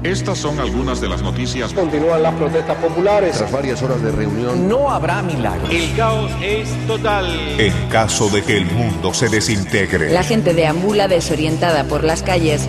Estas son algunas de las noticias. Continúan las protestas populares. Tras varias horas de reunión, no habrá milagro. El caos es total. En caso de que el mundo se desintegre. La gente deambula desorientada por las calles.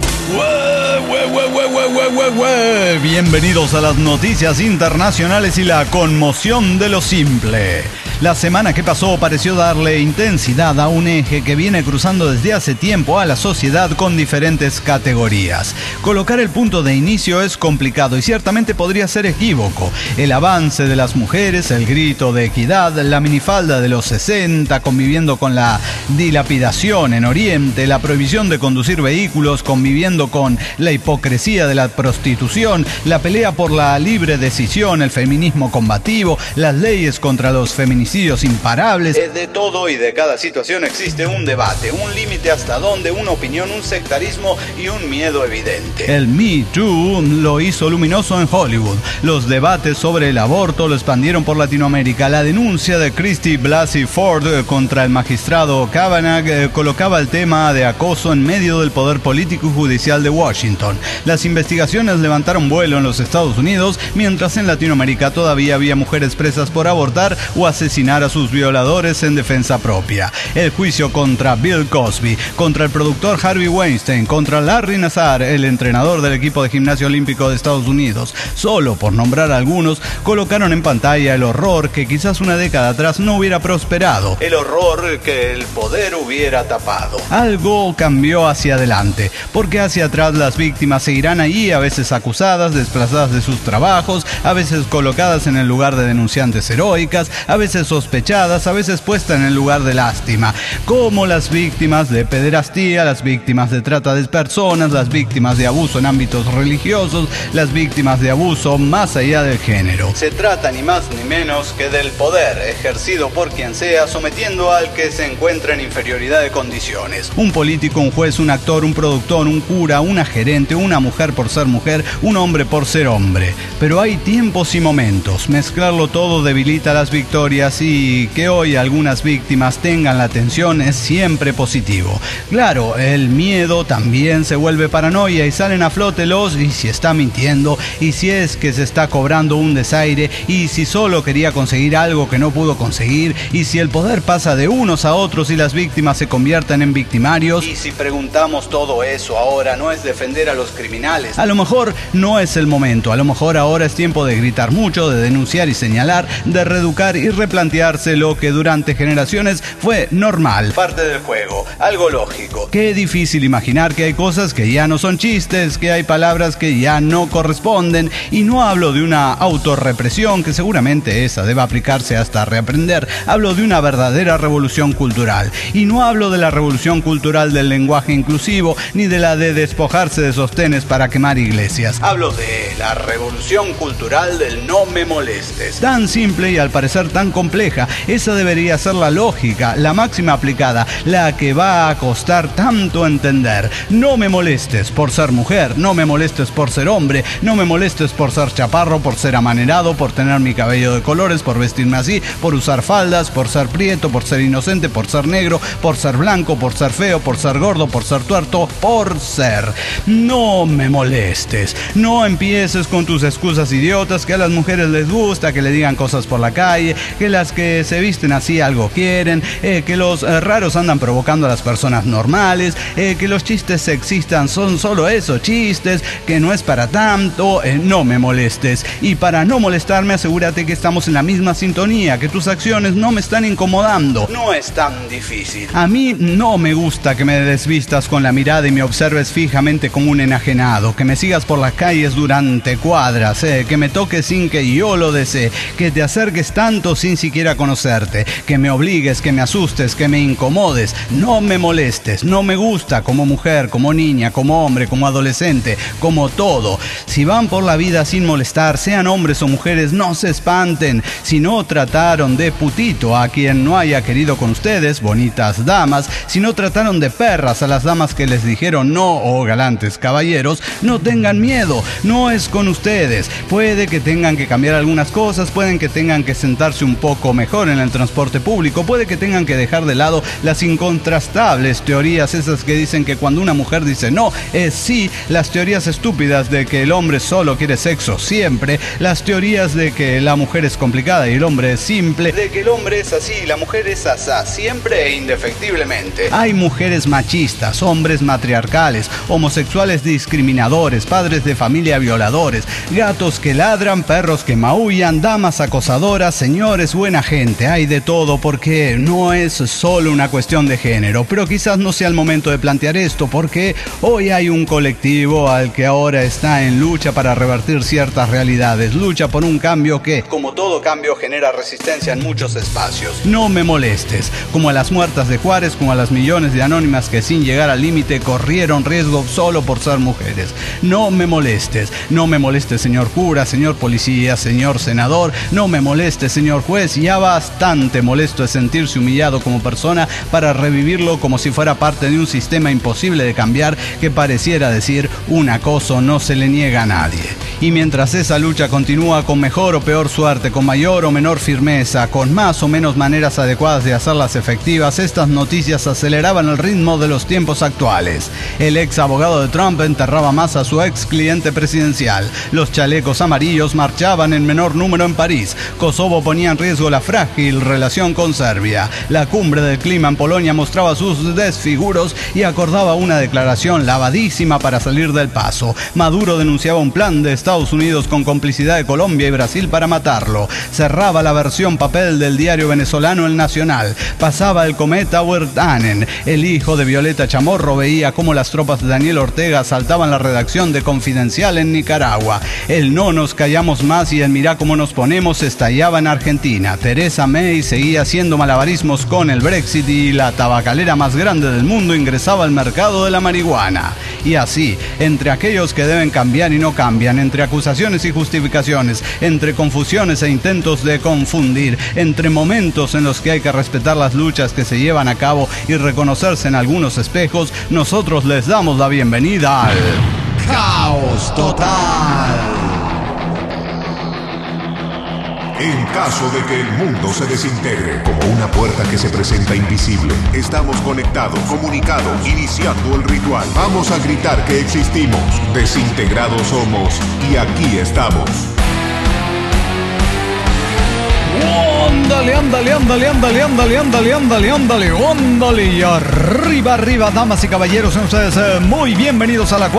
Bienvenidos a las noticias internacionales y la conmoción de lo simple. La semana que pasó pareció darle intensidad a un eje que viene cruzando desde hace tiempo a la sociedad con diferentes categorías. Colocar el punto de inicio es complicado y ciertamente podría ser equívoco. El avance de las mujeres, el grito de equidad, la minifalda de los 60 conviviendo con la dilapidación en Oriente, la prohibición de conducir vehículos conviviendo con la hipocresía de la prostitución, la pelea por la libre decisión, el feminismo combativo, las leyes contra los feminicidios imparables. De todo y de cada situación existe un debate, un límite hasta donde, una opinión, un sectarismo y un miedo evidente. El Me Too lo hizo luminoso en Hollywood. Los debates sobre el aborto lo expandieron por Latinoamérica. La denuncia de Christy Blasey Ford contra el magistrado Kavanaugh colocaba el tema de acoso en medio del poder político y judicial de Washington. Las investigaciones levantaron vuelo en los Estados Unidos, mientras en Latinoamérica todavía había mujeres presas por abortar o asesinar a sus violadores en defensa propia. El juicio contra Bill Cosby, contra el productor Harvey Weinstein, contra Larry Nassar, el entrenador del equipo de gimnasia olímpico de Estados Unidos, solo por nombrar algunos, colocaron en pantalla el horror que quizás una década atrás no hubiera prosperado, el horror que el poder hubiera tapado. Algo cambió hacia adelante, porque hacia atrás las víctimas seguirán allí, a veces acusadas, desplazadas de sus trabajos, a veces colocadas en el lugar de denunciantes heroicas, a veces sospechadas, a veces puestas en el lugar de lástima, como las víctimas de pederastía, las víctimas de trata de personas, las víctimas de abuso en ámbitos religiosos, las víctimas de abuso más allá del género. Se trata ni más ni menos que del poder ejercido por quien sea, sometiendo al que se encuentra en inferioridad de condiciones. Un político, un juez, un actor, un productor, un cura, una gerente, una mujer por ser mujer, un hombre por ser hombre. Pero hay tiempos y momentos. Mezclarlo todo debilita las victorias y que hoy algunas víctimas tengan la atención es siempre positivo. Claro, el miedo también se vuelve paranoia y salen a flote y si está mintiendo, y si es que se está cobrando un desaire, y si solo quería conseguir algo que no pudo conseguir, y si el poder pasa de unos a otros y las víctimas se convierten en victimarios. Y si preguntamos todo eso ahora, no es defender a los criminales. A lo mejor no es el momento, a lo mejor ahora es tiempo de gritar mucho, de denunciar y señalar, de reeducar y replantearse lo que durante generaciones fue normal, parte del juego, algo lógico. Qué difícil imaginar que hay cosas que ya no son chistes, que hay palabras que ya no corresponden, y no hablo de una autorrepresión, que seguramente esa debe aplicarse hasta reaprender. Hablo de una verdadera revolución cultural, y no hablo de la revolución cultural del lenguaje inclusivo, ni de la de despojarse de sostenes para quemar iglesias. Hablo de la revolución cultural del no me molestes. Tan simple y al parecer tan compleja, esa debería ser la lógica, la máxima aplicada, la que va a costar tanto entender. No me molestes por ser mujer, no me molestes por ser hombre, no me molestes por ser chaparro, por ser amanerado, por tener mi cabello de colores, por vestirme así, por usar faldas, por ser prieto, por ser inocente, por ser negro, por ser blanco, por ser feo, por ser gordo, por ser tuerto, por ser. No me molestes. No empieces con tus excusas idiotas, que a las mujeres les gusta que le digan cosas por la calle, que las que se visten así algo quieren, que los raros andan provocando a las personas normales, que los chistes sexistas son solo eso, chistes, que no es para tanto. No me molestes. Y para no molestarme, asegúrate que estamos en la misma sintonía, que tus acciones no me están incomodando. No es tan difícil. A mí no me gusta que me desvistas con la mirada y me observes fijamente como un enajenado, que me sigas por las calles durante cuadras, que me toques sin que yo lo desee, que te acerques tanto sin siquiera conocerte, que me obligues, que me asustes, que me incomodes. No me molestes. No me gusta como mujer, como niña, como hombre, como adolescente, como todo. Si van por la vida sin molestar, sean hombres o mujeres, no se espanten. Si no trataron de putito a quien no haya querido con ustedes, bonitas damas, si no trataron de perras a las damas que les dijeron no, o galantes caballeros, no tengan miedo, no es con ustedes. Puede que tengan que cambiar algunas cosas, pueden que tengan que sentarse un poco mejor en el transporte público, puede que tengan que dejar de lado las incontrastables teorías esas que dicen que cuando una mujer dice no, es sí, las teorías estúpidas estúpidas de que el hombre solo quiere sexo siempre, las teorías de que la mujer es complicada y el hombre es simple, de que el hombre es así y la mujer es asá, siempre e indefectiblemente. Hay mujeres machistas, hombres matriarcales, homosexuales discriminadores, padres de familia violadores, gatos que ladran, perros que maullan, damas acosadoras, señores buena gente. Hay de todo porque no es solo una cuestión de género, pero quizás no sea el momento de plantear esto porque hoy hay un colectivo al que ahora está en lucha para revertir ciertas realidades, lucha por un cambio que, como todo cambio, genera resistencia en muchos espacios. No me molestes, como a las muertas de Juárez, como a las millones de anónimas que sin llegar al límite corrieron riesgo solo por ser mujeres. No me molestes señor cura, señor policía, señor senador, no me moleste señor juez, ya bastante molesto es sentirse humillado como persona para revivirlo como si fuera parte de un sistema imposible de cambiar que pareciera decir un acoso no se le niega a nadie. Y mientras esa lucha continúa con mejor o peor suerte, con mayor o menor firmeza, con más o menos maneras adecuadas de hacerlas efectivas, estas noticias aceleraban el ritmo de los tiempos actuales. El ex abogado de Trump enterraba más a su ex cliente presidencial. Los chalecos amarillos marchaban en menor número en París. Kosovo ponía en riesgo la frágil relación con Serbia. La cumbre del clima en Polonia mostraba sus desfiguros y acordaba una declaración lavadísima para salir del paso. Maduro denunciaba un plan de Estados Unidos con complicidad de Colombia y Brasil para matarlo. Cerraba la versión papel del diario venezolano El Nacional. Pasaba el cometa Wirtanen. El hijo de Violeta Chamorro veía cómo las tropas de Daniel Ortega asaltaban la redacción de Confidencial en Nicaragua. El no nos callamos más y el mirá cómo nos ponemos estallaba en Argentina. Theresa May seguía haciendo malabarismos con el Brexit y la tabacalera más grande del mundo ingresaba al mercado de la marihuana. Y así, entre aquellos que deben cambiar y no cambian, entre acusaciones y justificaciones, entre confusiones e intentos de confundir, entre momentos en los que hay que respetar las luchas que se llevan a cabo y reconocerse en algunos espejos, nosotros les damos la bienvenida al Caos Total. En caso de que el mundo se desintegre, como una puerta que se presenta invisible, estamos conectados, comunicados, iniciando el ritual. Vamos a gritar que existimos, desintegrados somos y aquí estamos. Ándale, ándale, ándale, ándale, ándale, ándale, ándale, ándale, ándale. Y arriba, arriba, damas y caballeros, sean ustedes muy bienvenidos a la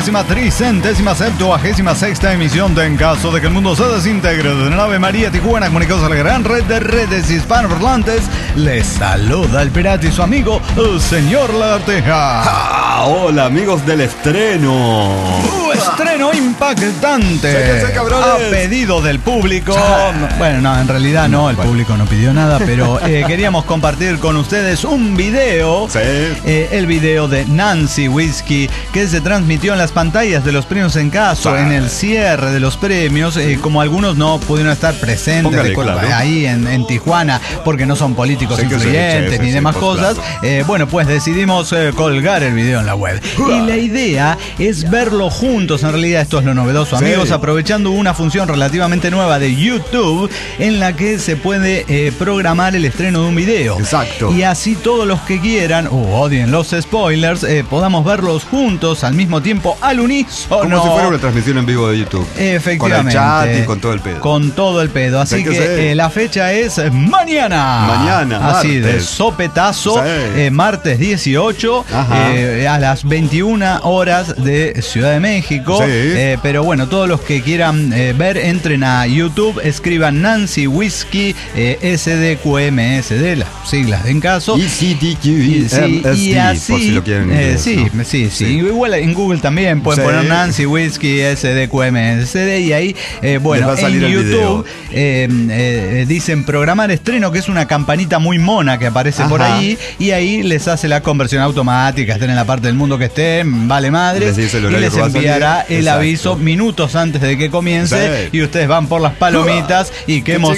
4.336ª emisión de En caso de que el mundo se desintegre. De la nave María Tijuana, comunicados a la gran red de redes hispanoparlantes, les saluda el pirata y su amigo, el señor Lagartija. Hola, amigos del estreno. Estreno impactante. Séquense, cabrones. A pedido del público. Bueno, no, en realidad no, el público no pidió nada, pero queríamos compartir con ustedes un video. Sí. El video de Nancy Whiskey, que se transmitió en las pantallas de los premios En Caso, en el cierre de los premios, como algunos no pudieron estar presentes. Póngale, claro, ahí en Tijuana, porque no son políticos influyentes ni demás cosas. Claro. Bueno, pues decidimos colgar el video en la web. Y la idea es verlo juntos. En realidad esto es lo novedoso, amigos, aprovechando una función relativamente nueva de YouTube en la que se puede programar el estreno de un video. Exacto. Y así todos los que quieran, odien los spoilers, podamos verlos juntos al mismo tiempo, al unísono. Como si fuera una transmisión en vivo de YouTube. Efectivamente. Con el chat y con todo el pedo. Con todo el pedo. Así que la fecha es mañana. Mañana, así martes. de sopetazo. Sí. Martes 18 a las 21 horas de Ciudad de México. Sí. Pero bueno, todos los que quieran ver, entren a YouTube, escriban Nancy Whiskey, SDQMSD, las siglas de En Caso. Y CTQMSD, y así, por si lo quieren. sí. Igual en Google también pueden poner Nancy Whiskey, SDQMSD, y ahí, bueno, en YouTube dicen programar estreno, que es una campanita muy mona que aparece por ahí, y ahí les hace la conversión automática, estén en la parte del mundo que estén, vale madres, y les enviará el aviso minutos antes de que comience, y ustedes van por las palomitas y qué emoción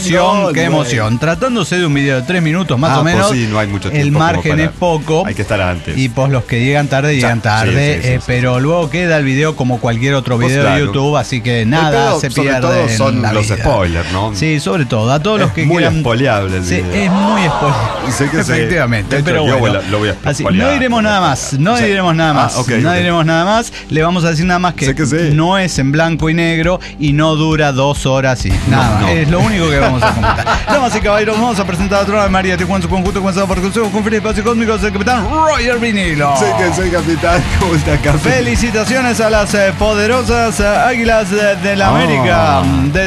emoción, qué emoción. Tratándose de un video de 3 minutos más o menos, pues sí, no hay mucho tiempo el margen como es poco. Hay que estar antes. Y pues los que llegan tarde, llegan tarde. Sí, pero luego queda el video como cualquier otro video de YouTube, así que nada se pierde. Sobre todo son en los vida. Spoilers, ¿no? Sí, sobre todo. A todos los que muy quieran. spoileable el Sí, video. es muy spoileable. Sé que Efectivamente. sí. Pero Yo bueno, lo voy a así, spoilear. no diremos nada más. No Sí. diremos nada más. Okay, no okay. diremos nada más. Le vamos a decir nada más que, Sé que sí. no es en blanco y negro y no dura 2 horas y nada más. no. Es lo único que vamos a comentar. Damas y caballeros, vamos a presentar a Trono de María Tijuana, su conjunto comenzado por Consejo con Felipe Espacio Cósmicos, el capitán Roger Vinilo. Sé que soy capitán. ¿Cómo está, capitán? Felicitaciones a las poderosas Águilas de la América.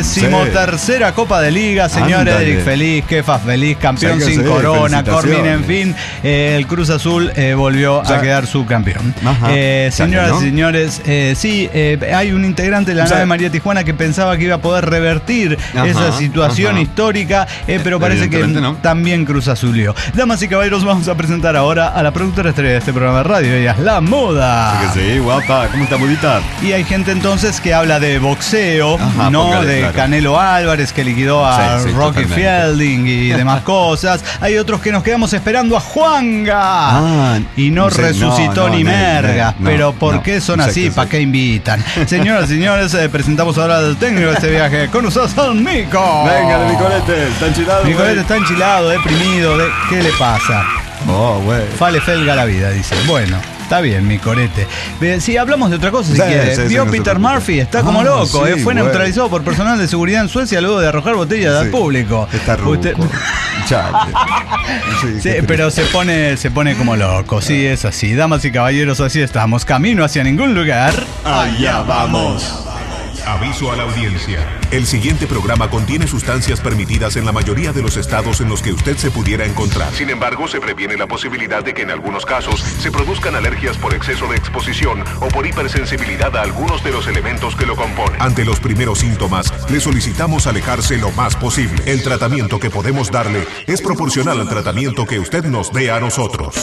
13ª Copa de Liga, señores. Ándale. Feliz, Kefa feliz, campeón Sí que sin sí, corona, felicitaciones. Cormin, en fin. El Cruz Azul volvió a quedar subcampeón. Ajá. Señoras y ¿no? señores, sí, hay un integrante de la nave María Tijuana que pensaba que iba a poder revertir esa situación histórica, pero parece que Evidentemente no. también Cruz Azulió. Damas y caballeros, vamos a presentar ahora a la productora estrella de este programa de radio. Ella es La Moda. Sé que sí, guapa. ¿Cómo está, Mudita? Y hay gente entonces que habla de boxeo, Ajá, ¿no? póngale, De claro. Canelo Álvarez que liquidó a Sí, sí, Rocky totalmente. Fielding y demás cosas. Hay otros que nos quedamos esperando a Juanga. Y no sí, resucitó no, ni no, merga. no, Pero ¿por no, qué son sé así? que ¿Para sí. qué invitan? Señoras y señores, presentamos ahora al técnico de este viaje. Con ustedes al Mico. Venga, mi colete. ¿Está enchilado? Mi güey? colete está enchilado, deprimido. ¿Qué le pasa? Oh, güey. Fale felga la vida, dice. Bueno, está bien, mi corete. Sí, hablamos de otra cosa si Sí, quiere. sí, sí, Vio no se Peter preocupe. Murphy, está como loco. Sí, Fue güey. neutralizado por personal de seguridad en Suecia luego de arrojar botellas al Sí. público. Está ruco. Chate. Sí, pero se pone como loco. Sí, es así. Damas y caballeros, así estamos. Camino hacia ningún lugar. Allá vamos. Aviso a la audiencia. El siguiente programa contiene sustancias permitidas en la mayoría de los estados en los que usted se pudiera encontrar. Sin embargo, se previene la posibilidad de que en algunos casos se produzcan alergias por exceso de exposición o por hipersensibilidad a algunos de los elementos que lo componen. Ante los primeros síntomas, le solicitamos alejarse lo más posible. El tratamiento que podemos darle es proporcional al tratamiento que usted nos dé a nosotros.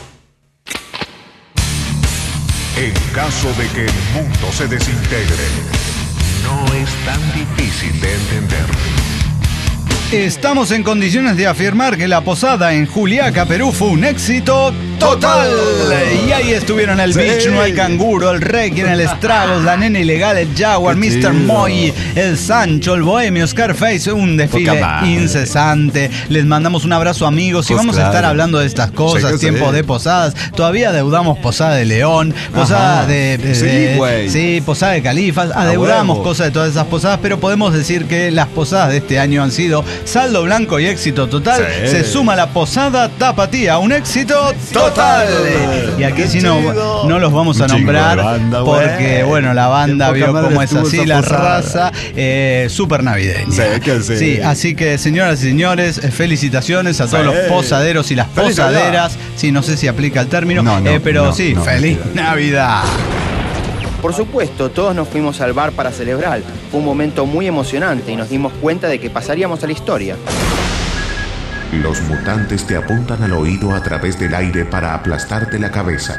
En caso de que el mundo se desintegre, no es tan difícil de entender. Estamos en condiciones de afirmar que la posada en Juliaca, Perú, fue un éxito total. Y ahí estuvieron el Beach, No Hay Canguro, el Requiem, el Estragos, la Nena Ilegal, el Jaguar, Qué Mr. chido. Moy, el Sancho, el Bohemio, Scarface, un desfile Poca madre. incesante. Les mandamos un abrazo, amigos, y Pues vamos a claro. estar hablando de estas cosas, Sí que tiempo sí. de posadas. Todavía adeudamos posada de León, posada Ajá. de Sí, güey. sí, posada de Califas, adeudamos huevo. cosas de todas esas posadas, pero podemos decir que las posadas de este año han sido saldo blanco y éxito total. Sí. Se suma la posada Tapatía, un éxito total. Y aquí Qué sí chido. no los vamos a Un chingo nombrar de banda, porque, güey. bueno, la banda Qué vio poca madre cómo es estuvo así esa la posada. raza, súper navideña. Sí, que sí. Sí, así que, señoras y señores, felicitaciones a todos los posaderos y las Feliz posaderas. Sí, no sé si aplica el término, No, pero no, sí, no, feliz Navidad. Por supuesto, todos nos fuimos al bar para celebrar. Fue un momento muy emocionante y nos dimos cuenta de que pasaríamos a la historia. Los mutantes te apuntan al oído a través del aire para aplastarte la cabeza.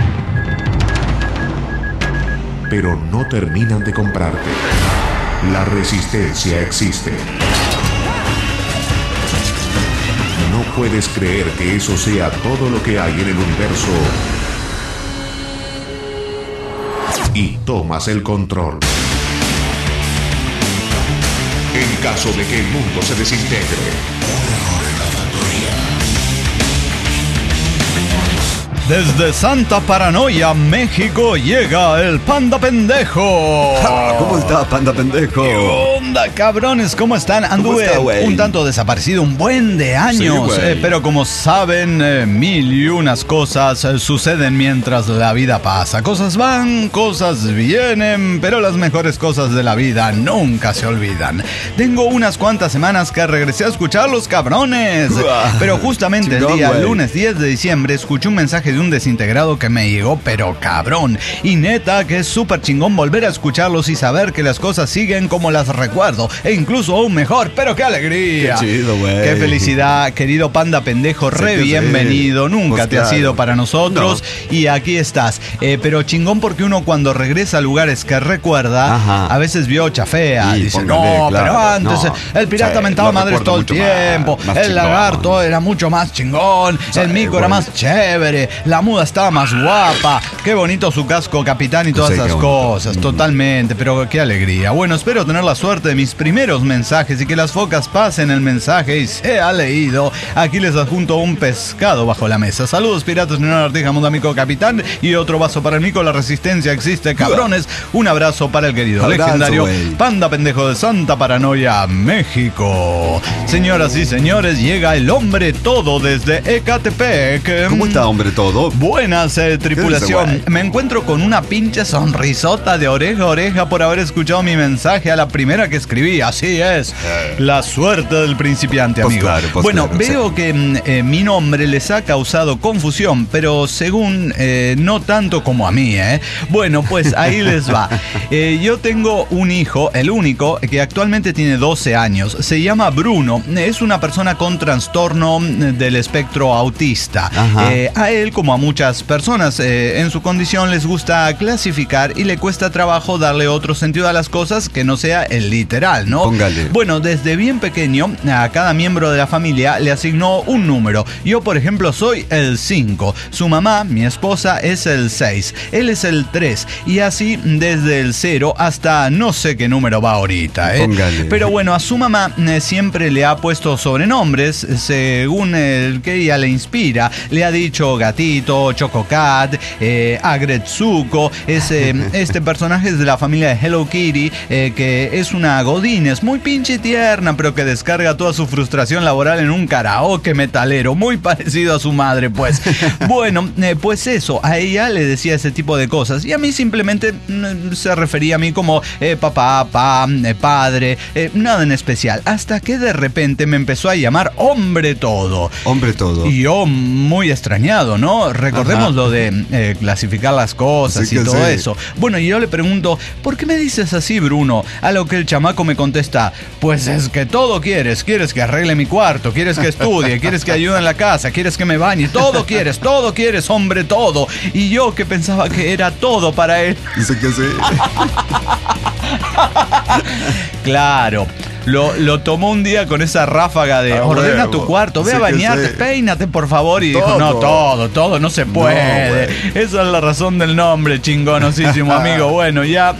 Pero no terminan de comprarte. La resistencia existe. No puedes creer que eso sea todo lo que hay en el universo. Y tomas el control. En caso de que el mundo se desintegre. Desde Santa Paranoia, México, llega el Panda Pendejo. ¿Cómo está, panda pendejo? ¿Qué onda, cabrones? ¿Cómo están? Anduve está, güey? un tanto desaparecido un buen de años, Sí, güey. pero como saben, mil y unas cosas suceden mientras la vida pasa. Cosas van, cosas vienen, pero las mejores cosas de la vida nunca se olvidan. Tengo unas cuantas semanas que regresé a escucharlos, cabrones. Pero justamente el Chingón, día güey. lunes 10 de diciembre escuché un mensaje de un desintegrado que me llegó, pero cabrón. Y neta que es súper chingón volver a escucharlos y saber que las cosas siguen como las recuerdo recuerdo, e incluso aún mejor, pero qué alegría. Qué chido, güey. Qué felicidad, querido panda pendejo, re que bienvenido, sí. nunca Pues te has claro. ido para nosotros y aquí estás. Pero chingón porque uno cuando regresa a lugares que recuerda, Ajá. a veces vio chafea, Sí, dice, póngale, no, claro, pero antes no. el pirata Sí, mentaba lo madres recuerdo todo el mucho tiempo, más el chingón. lagarto era mucho más chingón, el mico era bueno. más chévere, la muda estaba más guapa, qué bonito su casco capitán y todas Sí, esas qué bonito. cosas, totalmente, pero qué alegría. Bueno, espero tener la suerte de mis primeros mensajes y que las focas pasen el mensaje y sea leído. Aquí les adjunto un pescado bajo la mesa. Saludos, piratas, señor Artija, mundo amigo capitán, y otro vaso para el mico. La resistencia existe, cabrones. Un abrazo para el querido Abrazo, legendario güey. Panda Pendejo de Santa Paranoia, México. Señoras y señores, llega el hombre todo desde Ecatepec. ¿Cómo está, hombre, todo? Buenas, tripulación. ¿Qué dice, güey? Me encuentro con una pinche sonrisota de oreja a oreja por haber escuchado mi mensaje a la primera que escribí. Así es. La suerte del principiante, Pues amigo. claro, pues bueno, claro, veo sí. que mi nombre les ha causado confusión, pero según no tanto como a mí, ¿eh? Bueno, pues ahí les va. Yo tengo un hijo, el único, que actualmente tiene 12 años. Se llama Bruno. Es una persona con trastorno del espectro autista. Ajá. A él, como a muchas personas en su condición, les gusta clasificar y le cuesta trabajo darle otro sentido a las cosas que no sea el literal, ¿no? Póngale. Bueno, desde bien pequeño, a cada miembro de la familia le asignó un número. Yo, por ejemplo, soy el 5. Su mamá, mi esposa, es el 6. Él es el 3. Y así desde el 0 hasta no sé qué número va ahorita, ¿eh? Póngale. Pero bueno, a su mamá siempre le ha puesto sobrenombres según el que ella le inspira. Le ha dicho Gatito, Chococat, Agretsuko. Este personaje es de la familia de Hello Kitty, que es una godines muy pinche tierna, pero que descarga toda su frustración laboral en un karaoke metalero, muy parecido a su madre, pues. Bueno, pues eso, a ella le decía ese tipo de cosas y a mí simplemente se refería a mí como papá, padre, nada en especial, hasta que de repente me empezó a llamar hombre todo. Hombre, todo. Y yo muy extrañado, ¿no? Recordemos Ajá. lo de clasificar las cosas Sí y que todo sí. eso. Bueno, y yo le pregunto, ¿por qué me dices así, Bruno? A lo que el chamaco me contesta, pues es que todo quieres. Quieres que arregle mi cuarto, quieres que estudie, quieres que ayude en la casa, quieres que me bañe. Todo quieres, hombre, todo. Y yo que pensaba que era todo para él. Dice que sí. Claro. Lo tomó un día con esa ráfaga de ordena huevo. tu cuarto, ve Sí a que bañarte, sí. peínate por favor. Y dijo, no, todo, no se puede. Esa es la razón del nombre, chingonosísimo amigo. Bueno, ya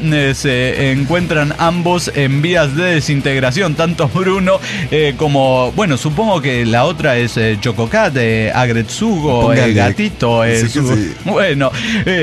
se encuentran ambos en vías de desintegración, tanto Bruno como, bueno, supongo que la otra es Chococat, Agretsugo, Póngale. Gatito. Sí que sí. Bueno,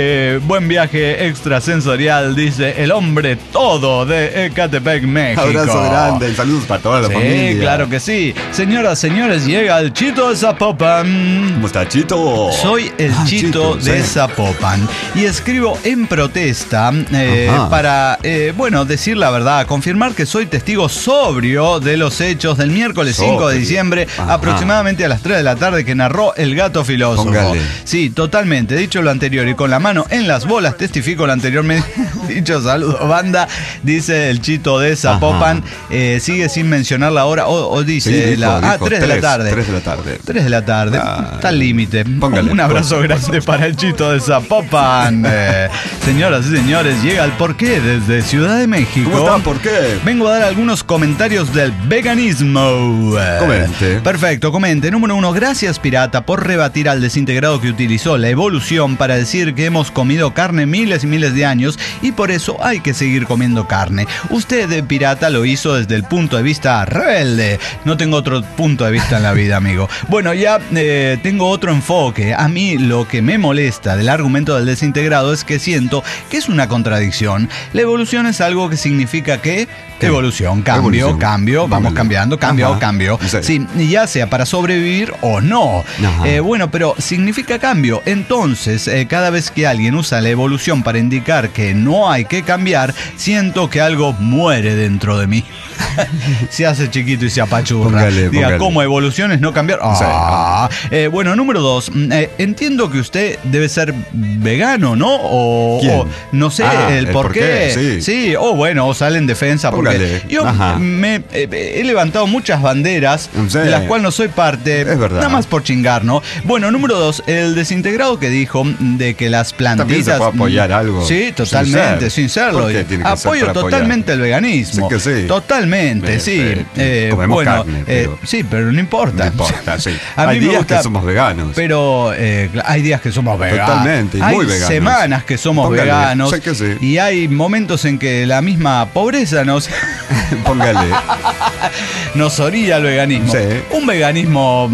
buen viaje extrasensorial, dice el hombre todo de Ecatepec, México. Abrazo grande. Saludos para toda la Sí, familia. claro que sí. Señoras, señores, llega el Chito de Zapopan. ¿Cómo está, Chito? Soy el Chito de sí. Zapopan y escribo en protesta Ajá. para, bueno, decir la verdad, confirmar que soy testigo sobrio de los hechos del miércoles 5 de Sobrio. diciembre, Ajá. aproximadamente a las 3 de la tarde, que narró el gato filósofo. Póngale. Sí, totalmente. Dicho lo anterior y con la mano en las bolas, testifico lo anteriormente dicho. Saludo, banda, dice el Chito de Zapopan. Sigue sin mencionar la hora o dice Sí, dijo, 3 de la tarde. 3 de la tarde. 3 de la tarde, Ah, está al límite. póngale. Un abrazo grande para el Chito de Zapopan. Señoras y señores, llega el porqué desde Ciudad de México. ¿Cómo están? ¿Por qué? Vengo a dar algunos comentarios del veganismo. Comente. Perfecto, comente. Número 1, gracias pirata por rebatir al desintegrado que utilizó la evolución para decir que hemos comido carne miles y miles de años y por eso hay que seguir comiendo carne. Usted, pirata, lo hizo desde el punto de vista rebelde. No tengo otro punto de vista en la vida, amigo. Bueno, ya tengo otro enfoque. A mí lo que me molesta del argumento del desintegrado es que siento que es una contradicción. La evolución es algo que significa que evolución, cambio, Evolución. cambio, vamos Póngale. cambiando, cambio, Ajá. cambio. Sí. Sí, ya sea para sobrevivir o no. Ajá. Bueno, pero significa cambio. Entonces, cada vez que alguien usa la evolución para indicar que no hay que cambiar, siento que algo muere dentro de mí. Se hace chiquito y se apachurra. Póngale, Diga, póngale. ¿cómo evoluciones no cambiar? Bueno, número 2. Entiendo que usted debe ser vegano, ¿no? ¿Quién? No sé el por qué. Sí. Bueno, o sale en defensa. Póngale. Porque yo me he levantado muchas banderas Sí. de las cuales no soy parte. Es verdad. Nada más por chingar, ¿no? Bueno, número 2. El desintegrado que dijo de que las plantitas. También se puede apoyar algo. Sí, totalmente, sin serlo. ¿Por qué tiene que ser Apoyo para apoyar? totalmente el veganismo. Sí que sí. Totalmente, sí. Comemos carne, pero... sí, pero no importa. No importa, sí. A mí Hay me días gusta, que somos veganos. pero hay días que somos veganos. Totalmente, y hay muy veganos. semanas que somos Póngale, veganos. sé que sí. Y hay momentos en que la misma pobreza nos Póngale. orilla al veganismo. Sí. Un veganismo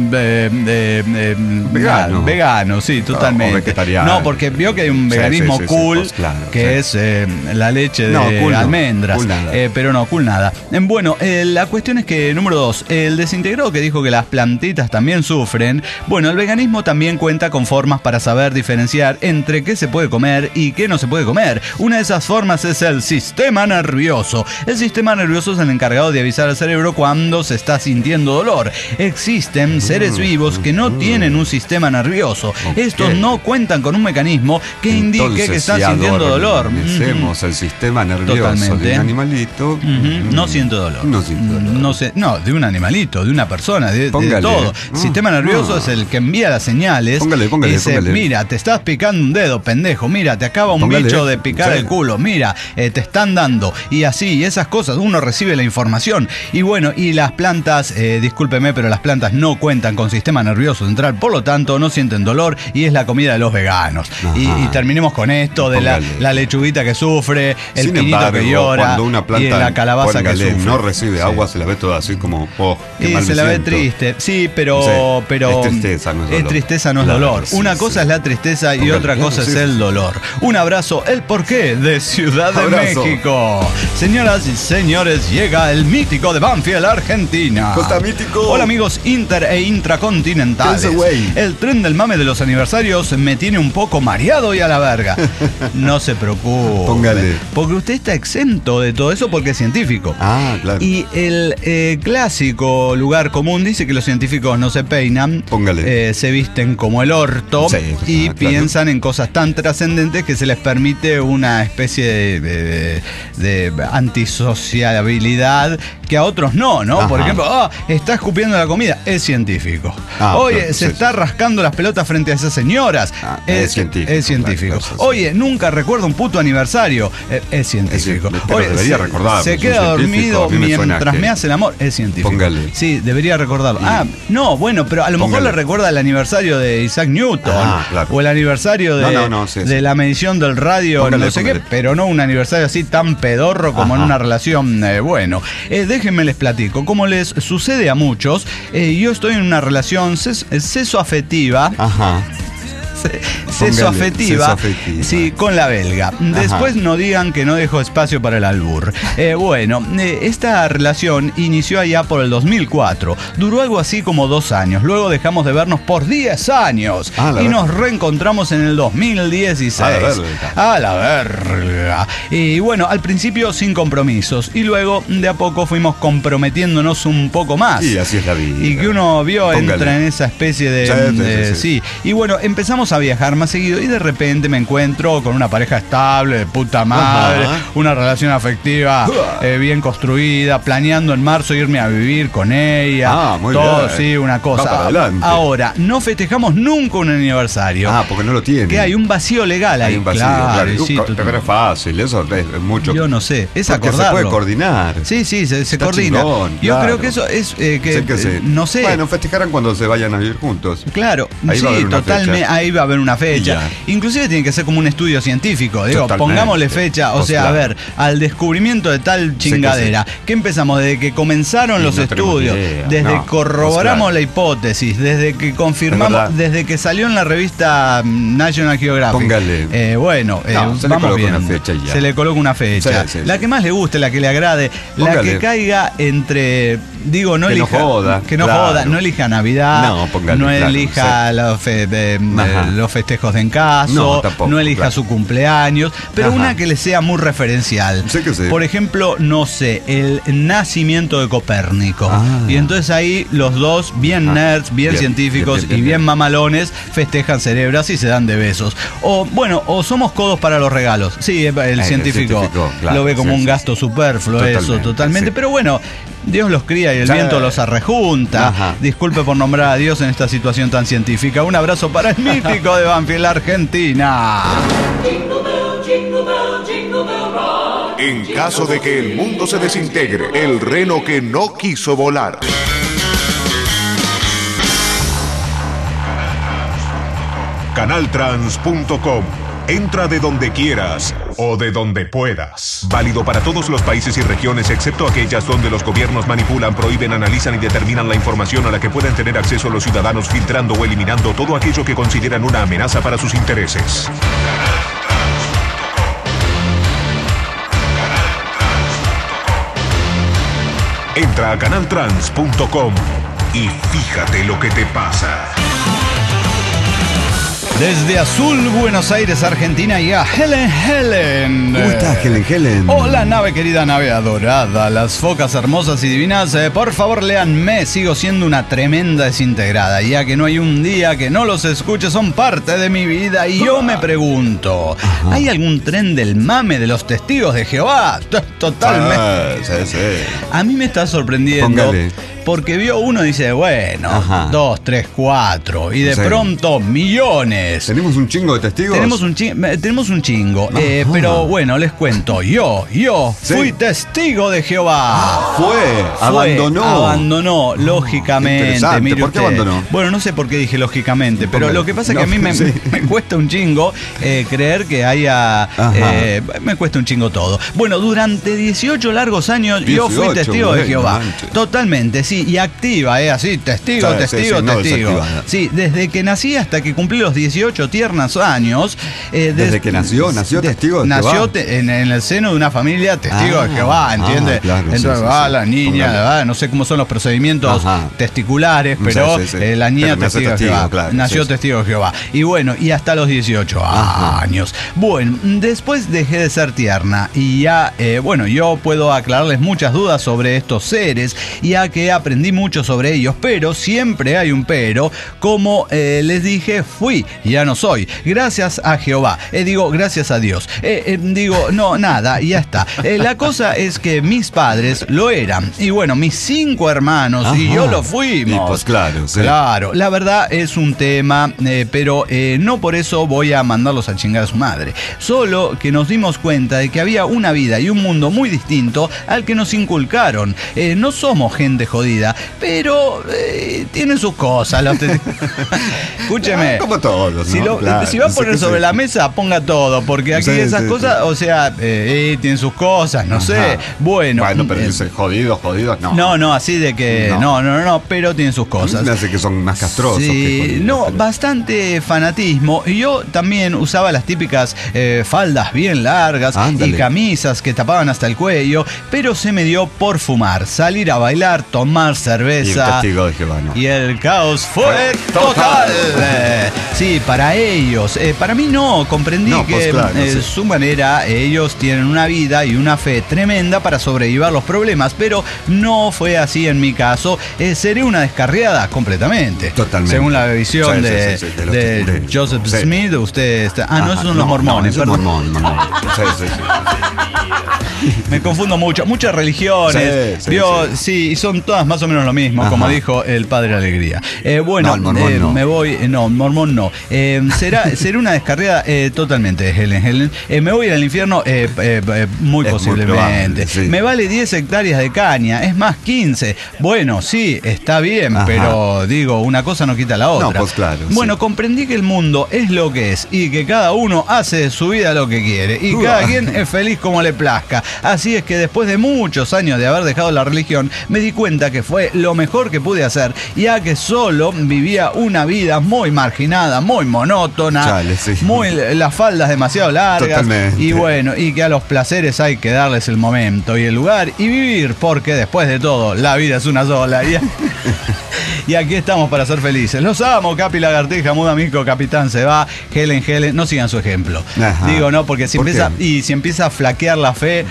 Vegano. vegano, sí, totalmente. O vegetariano. No, porque vio que hay un Sí, veganismo sí, cool, pues, claro, que sí. es la leche de No, cool no. almendras. Cool nada. Pero no, cool nada. Bueno, la cuestión es que, número 2, el desintegrado que dijo que las plantitas también sufren. Bueno, el veganismo también cuenta con formas para saber diferenciar entre qué se puede comer y qué no se puede comer. Una de esas formas es el sistema nervioso. El sistema nervioso es el encargado de avisar al cerebro cuando se está sintiendo dolor. Existen seres vivos que no tienen un sistema nervioso. Estos no cuentan con un mecanismo que indique que están sintiendo dolor. Hacemos el sistema nervioso Totalmente. de un animalito. No siente dolor. No siente dolor. No, de un animalito, de una persona, de Póngale. todo. El sistema nervioso es el que envía las señales. Póngale, y dice, póngale. mira, te estás picando un dedo, pendejo. Mira, te acaba un Póngale. bicho de picar Sí. el culo. Mira, te están dando. Y así, y esas cosas, uno recibe la información. Y bueno, y las plantas, discúlpeme, pero las plantas no cuentan con sistema nervioso central, por lo tanto no sienten dolor y es la comida de los veganos. Y terminemos con esto de la lechuguita que sufre, el Sin pinito embargo, que llora cuando una planta, y la calabaza que póngale, sufre. no recibe Sí. agua, se la ve toda así como, qué Y mal se me la ve siento. triste, sí, pero Es tristeza, no es dolor. tristeza, no es Claro, dolor. sí, Una sí. cosa es la tristeza y Póngale, otra cosa sí, es sí, el sí. dolor. Un abrazo, el porqué de Ciudad de Abrazo. México. Señoras y señores, llega el mítico de Banfield, Argentina. Costa Mítico. Hola amigos inter e intracontinentales. ¿Qué es ese güey? El tren del mame de los aniversarios me tiene un poco mareado y a la verga. No se preocupe. Póngale. Porque usted está exento de todo eso porque es científico. Ah, claro. Y el clásico lugar común dice que los científicos no se peinan, Póngale. se visten como el orto Sí, y claro. piensan en cosas tan trascendentes que se les permite una especie de antisociabilidad que a otros no, ¿no? Ajá. Por ejemplo, está escupiendo la comida, es científico. Ah, Oye, claro, se sí, está rascando las pelotas frente a esas señoras, es científico, Es científico. claro, sí, sí. Oye, nunca recuerda un puto aniversario, es científico. pero Oye, debería recordarlo, se es un queda científico, dormido a mí me suena mientras que- me hace el amor, es científico. Póngale. Sí, debería recordarlo. No, bueno, pero a lo mejor Póngale. le recuerda el aniversario de Isaac Newton. Claro. O el aniversario sí, de sí. la medición del radio, Póngale, no sé póngale. qué, pero no un aniversario así tan pedorro como en Ajá. una relación, bueno. Déjenme les platico. Como les sucede a muchos, yo estoy en una relación sesoafectiva. Ajá. Sesoafectiva, sesoafectiva. sí, con la belga. Después no digan que no dejo espacio para el albur. Bueno, esta relación inició allá por el 2004. Duró algo así como 2 años. Luego dejamos de vernos por 10 años. La Y verga. nos reencontramos en el 2016. A la verga. A la verga. Y bueno, al principio sin compromisos. Y luego de a poco fuimos comprometiéndonos un poco más. Y así es la vida. Y que uno vio, Póngale. entra en esa especie de... Sí. Y bueno, empezamos a viajar más seguido y de repente me encuentro con una pareja estable, de puta madre, Ajá. una relación afectiva bien construida, planeando en marzo irme a vivir con ella. Muy todo, bien. sí, una Va para cosa. adelante. Ahora, no festejamos nunca un aniversario. Porque no lo tiene. Que hay un vacío legal ahí. Hay un vacío, claro. claro. Sí, Pero es fácil, eso es mucho. yo no sé, es Porque acordarlo. se puede coordinar. Sí, se Está coordina. chingón, Yo claro. creo que eso es Sé que sí. no sé. Bueno, festejarán cuando se vayan a vivir juntos. Claro, Ahí sí, va a haber una totalmente, fecha. ahí va a haber una Y fecha. ya. Inclusive tiene que ser como un estudio científico. Digo, Totalmente. pongámosle fecha, o Pues sea, claro. a ver, al descubrimiento de tal chingadera. ¿Qué empezamos? Desde que comenzaron Y los no tenemos estudios, idea. desde No, que corroboramos pues claro. la hipótesis, desde que Es confirmamos, verdad. desde que salió en la revista National Geographic. Póngale. Bueno, No, se le vamos coloca bien. una fecha y ya. Se le coloca una fecha. Sí, sí, la sí. que más le guste, la que le agrade, la Póngale. que caiga entre digo, no Que no elija. joda, Que no claro. joda, no elija Navidad, No, póngale, no claro, elija sí. los festejos de encaso, No, tampoco, no elija claro. su cumpleaños, pero Ajá. una que le sea muy referencial. Sí que sí. Por ejemplo, no sé, el nacimiento de Copérnico. Ah. Y entonces ahí los dos, bien nerds, bien científicos y bien mamalones, festejan, celebran y se dan de besos. O bueno, o somos codos para los regalos. Sí, el científico claro, lo ve como sí, un sí, gasto superfluo, eso, totalmente. sí. Pero bueno, Dios los cría y el Sí. viento los arrejunta. Ajá. Disculpe por nombrar a Dios en esta situación tan científica. Un abrazo para el mítico de Banfield, Argentina. En caso de que el mundo se desintegre, el reno que no quiso volar. Canaltrans.com. Entra de donde quieras o de donde puedas. Válido para todos los países y regiones excepto aquellas donde los gobiernos manipulan, prohíben, analizan y determinan la información a la que pueden tener acceso los ciudadanos, filtrando o eliminando todo aquello que consideran una amenaza para sus intereses. Entra a canaltrans.com y fíjate lo que te pasa. Desde Azul, Buenos Aires, Argentina, y a Helen. ¿Cómo estás, Helen? Hola, nave querida, nave adorada, las focas hermosas y divinas, por favor léanme, sigo siendo una tremenda desintegrada, ya que no hay un día que no los escuche, son parte de mi vida, y yo me pregunto, ¿hay algún tren del mame de los testigos de Jehová? Totalmente. Sí. A mí me está sorprendiendo. Póngale. Porque vio uno y dice, bueno, Ajá. 2, 3, 4, y de Sí. pronto millones. ¿Tenemos un chingo de testigos? Tenemos un chingo, pero bueno, les cuento, yo Sí. fui testigo de Jehová. Abandonó. Lógicamente. Interesante. Mire ¿Por qué usted. abandonó? Bueno, no sé por qué dije lógicamente, pero Póngale. lo que pasa es que No, a mí me, sí. me cuesta un chingo creer que haya... me cuesta un chingo todo. Bueno, durante 18 largos años yo fui 18, testigo de bueno, Jehová. manche. Totalmente, sí, y activa, así, testigo, Sí, testigo, sí, no testigo. desactivada. Sí, desde que nací hasta que cumplí los 18 tiernos años. Desde que nació testigo de nació Jehová. en el seno de una familia testigo de Jehová, ¿entiendes? claro, Entonces sí, va sí. la niña, Póngale. ¿verdad? No sé cómo son los procedimientos Ajá. testiculares, pero Sí. la niña Pero nació testigo de testigo, Jehová. claro, Nació sí. testigo de Jehová. Y bueno, y hasta los 18 años. Bueno, después dejé de ser tierna y ya, yo puedo aclararles muchas dudas sobre estos seres, ya que aprendí mucho sobre ellos, pero siempre hay un pero, como les dije, fui, ya no soy. Gracias a Jehová. Gracias a Dios. No, nada, ya está. La cosa es que mis padres lo eran. Y bueno, mis 5 hermanos y Ajá. yo lo fuimos. Y pues claro, sí. Claro, la verdad es un tema, pero no por eso voy a mandarlos a chingar a su madre. Solo que nos dimos cuenta de que había una vida y un mundo muy distinto al que nos inculcaron. No somos gente jodida, pero tienen sus cosas. Escúcheme. Como todos, ¿no? Si va a Sí poner que sobre sí. la mesa, ponga todo, porque aquí Sí, esas sí, cosas, sí. o sea, tienen sus cosas, no sé. Ajá. Bueno, pero dice jodidos, no. no, así de que no, pero tienen sus A mí cosas. me hace que son más castrosos. que Sí, jodidos, no, pero- bastante fanatismo. Y yo también usaba las típicas faldas bien largas Ándale. y camisas que tapaban hasta el cuello, pero se me dio por fumar, salir a bailar, tomar Y el cerveza. testigo de Jehová, ¿no? Y el caos fue total. Sí, para ellos. Para mí no, comprendí No, pues que claro, sí. su manera, ellos tienen una vida y una fe tremenda para sobrevivir los problemas, pero no fue así en mi caso. Seré una descarriada completamente. Totalmente. Según la visión Sí, de, sí, de los de testigos. Joseph Sí. Smith, usted está... no, Ajá, esos son los mormones, no, perdón. mormón. Sí. Me confundo mucho. Muchas religiones. Sí, ¿vio? sí. Sí, y son todas más o menos lo mismo, Ajá. como dijo el Padre Alegría. Bueno, No, el mormón no. me voy. No, mormón no. Será una descarriada totalmente, Helen. Me voy a ir al infierno muy Es muy posiblemente. probable, sí. Me vale 10 hectáreas de caña, es más 15. Bueno, sí, está bien, Ajá. pero digo, una cosa no quita la otra. No, pues claro, Bueno, sí. comprendí que el mundo es lo que es y que cada uno hace de su vida lo que quiere y cada quien es feliz como le plazca. Así es que después de muchos años de haber dejado la religión, me di cuenta que que fue lo mejor que pude hacer, ya que solo vivía una vida muy marginada, muy monótona, Chale, sí. las faldas demasiado largas. Totalmente. Y bueno, y que a los placeres hay que darles el momento y el lugar y vivir, porque después de todo, la vida es una sola. Y aquí estamos para ser felices. Los amo, Capi Lagartija, Muda Mico, Capitán se va, Helen, no sigan su ejemplo. Ajá. Digo, no, porque si ¿Por empieza, qué? y si empieza a flaquear la fe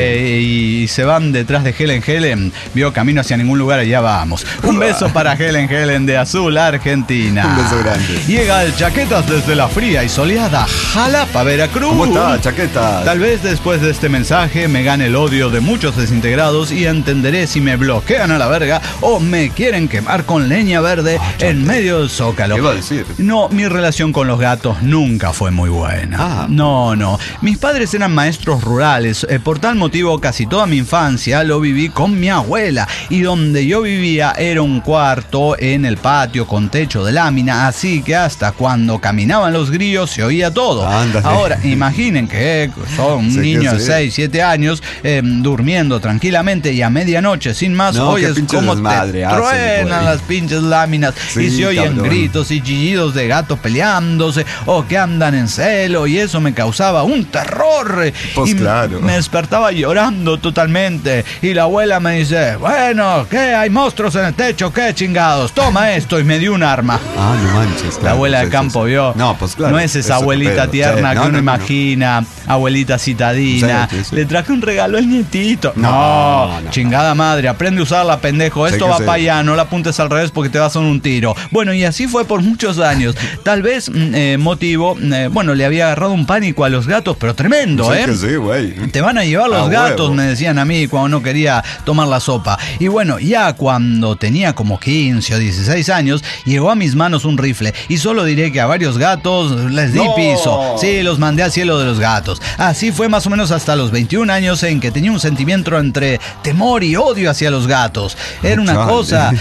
y se van detrás de Helen, vio camino hacia ningún lugar, allá vamos. Un beso para Helen de Azul, Argentina. Un beso grande. Llega el Chaquetas desde la fría y soleada Jalapa, Veracruz. ¿Cómo está, Chaquetas? Tal vez después de este mensaje me gane el odio de muchos desintegrados y entenderé si me bloquean a la verga o me quieren quemar con leña verde en medio del Zócalo. ¿Qué va a decir? No, mi relación con los gatos nunca fue muy buena. No. Mis padres eran maestros rurales. Por tal motivo, casi toda mi infancia lo viví con mi abuela. Y donde yo vivía era un cuarto en el patio con techo de lámina. Así que hasta cuando caminaban los grillos se oía todo. Ándale. Ahora, imaginen que son un niño de 6, 7 años durmiendo tranquilamente y a medianoche, sin más, oyes cómo te truenan las pinches láminas y se oyen gritos y chillidos de gatos peleándose o que andan en celo, y eso me causaba un terror. Pues y claro. me despertaba llorando totalmente y la abuela me dice: bueno, ¿qué? ¿Hay monstruos en el techo? ¿Qué chingados? Toma esto, y me dio un arma. No manches. Claro, La abuela de campo, vio. No, pues claro. No es esa abuelita tierna que uno imagina, abuelita citadina. Sí. Le traje un regalo al nietito. No. Chingada madre, aprende a usarla, pendejo. Esto va para allá, no la apuntes al revés porque te vas a un tiro. Bueno, y así fue por muchos años. Tal vez motivo, le había agarrado un pánico a los gatos, pero tremendo, Sí, que sí, güey. Te van a llevar los gatos, huevo. me decían a mí cuando no quería tomar la sopa. Y bueno, ya cuando tenía como 15 o 16 años, llegó a mis manos un rifle. Y solo diré que a varios gatos les di piso. Sí, los mandé al cielo de los gatos. Así fue más o menos hasta los 21 años en que tenía un sentimiento entre temor y odio hacia los gatos. Era una cosa,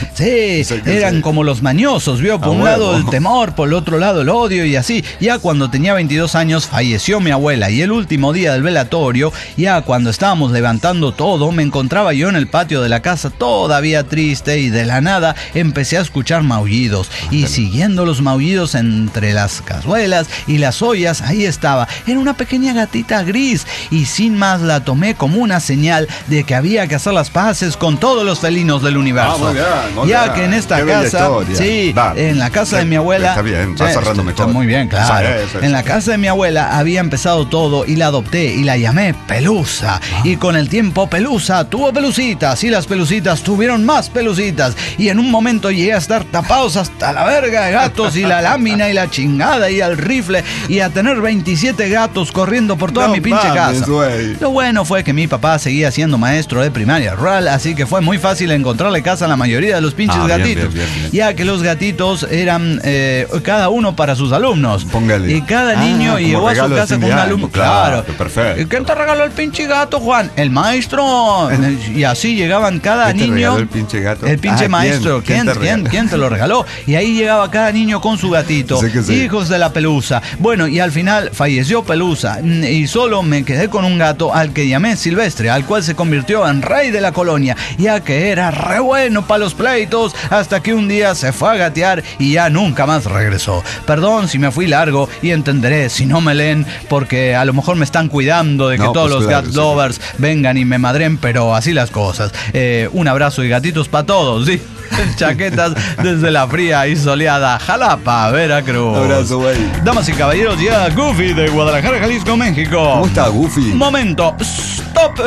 eran como los mañosos, ¿vio? Por un lado el temor, por el otro lado el odio y así. Ya cuando tenía 22 años falleció mi abuela y el último día del velatorio, ya cuando estábamos levantando todo, me encontraba yo en el patio de la casa todavía triste y de la nada empecé a escuchar maullidos y siguiendo los maullidos entre las cazuelas y las ollas, ahí estaba. Era una pequeña gatita gris y sin más la tomé como una señal de que había que hacer las paces con todos los felinos del universo. Muy ya bien. que en esta Qué bella casa, historia. en la casa de mi abuela, Está bien, va cerrando mejor. está muy bien, claro. Sí. En la casa de mi abuela había empezado todo y la adopté y la llamé Pelusa. Y con el tiempo Pelusa tuvo pelucitas y las pelucitas tuvieron más pelucitas y en un momento llegué a estar tapados hasta la verga de gatos y la lámina y la chingada y el rifle y a tener 27 gatos corriendo por toda mi pinche casa. Lo bueno fue que mi papá seguía siendo maestro de primaria rural, así que fue muy fácil encontrarle casa a la mayoría de los pinches gatitos. Bien. Ya que los gatitos eran cada uno para sus alumnos. Póngale. Y cada niño llegó a su casa con un alumno. Claro. Perfecto. ¿Quién te regaló el pinche gato, Juan? El maestro. Y así llegaban cada ¿Quién te niño. regaló el pinche gato? El pinche maestro. ¿Quién te lo regaló? Y ahí llegaba cada niño con su gatito. Sí. Hijos de la Pelusa. Bueno, y al final falleció Pelusa. Y solo me quedé con un gato al que llamé Silvestre, al cual se convirtió en rey de la colonia, ya que era re bueno para los pleitos, hasta que un día se fue a gatear y ya nunca más regresó. Perdón si me fui largo y entenderé si no me leen, porque a lo mejor me están cuidando de que todos los gat lovers vengan y me madren, pero así las cosas. Un abrazo y gatitos para todos, ¿sí? Chaquetas desde la fría y soleada Jalapa, Veracruz. Un abrazo, güey. Damas y caballeros, ya Goofy de Guadalajara, Jalisco, México. ¿Cómo está, Goofy? Momento, stop.